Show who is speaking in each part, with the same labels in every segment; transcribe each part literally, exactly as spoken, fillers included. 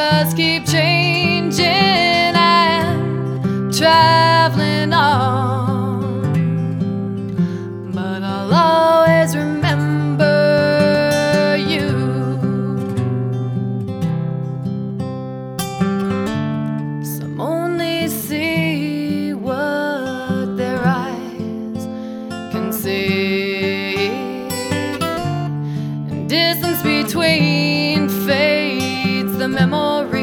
Speaker 1: just keep changing and traveling on, but I'll always remember you. Some only see what their eyes can see, and distance between fades the memory.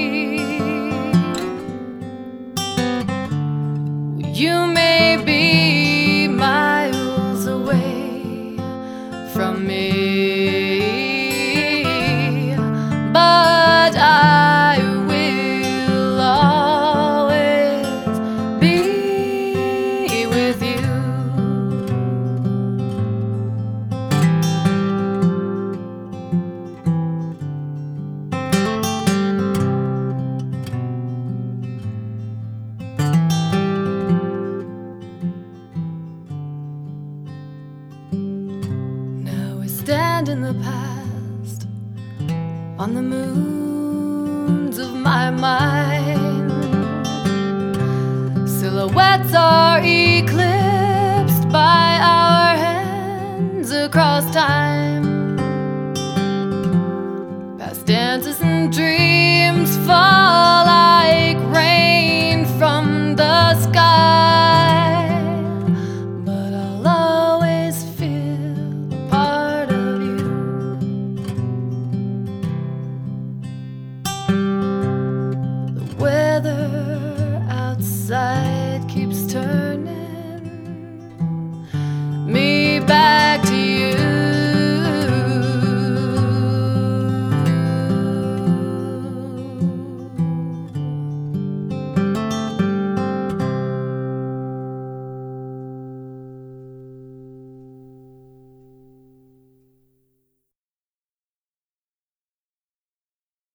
Speaker 1: You may be miles away from me, but I will always be with you. Stand in the past on the moons of my mind. Silhouettes are eclipsed by our hands across time.